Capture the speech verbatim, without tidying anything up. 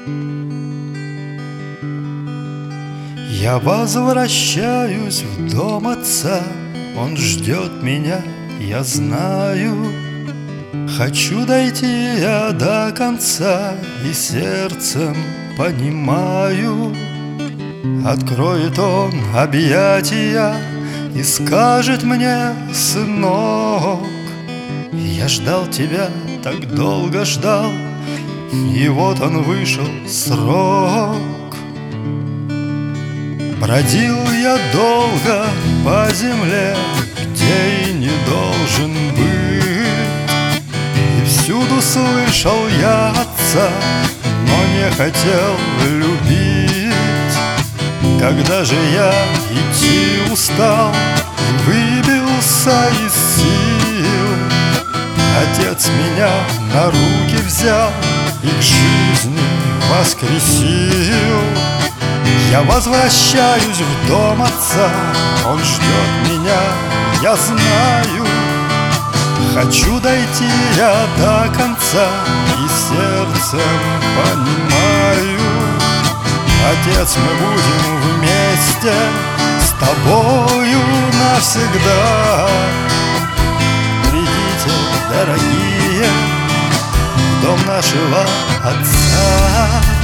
Я возвращаюсь в дом отца, он ждет меня, я знаю. Хочу дойти я до конца и сердцем понимаю. Откроет он объятия и скажет мне: сынок, я ждал тебя, так долго ждал, и вот он вышел срок. Бродил я долго по земле, где и не должен быть, и всюду слышал я отца, но не хотел любить. Когда же я идти устал и выбился из сил, отец меня на руки взял и к жизни воскресил. Я возвращаюсь в дом отца, он ждет меня, я знаю. Хочу дойти я до конца и сердцем понимаю. Отец, мы будем вместе с тобою навсегда. Придите, дорогие, в дом нашего отца.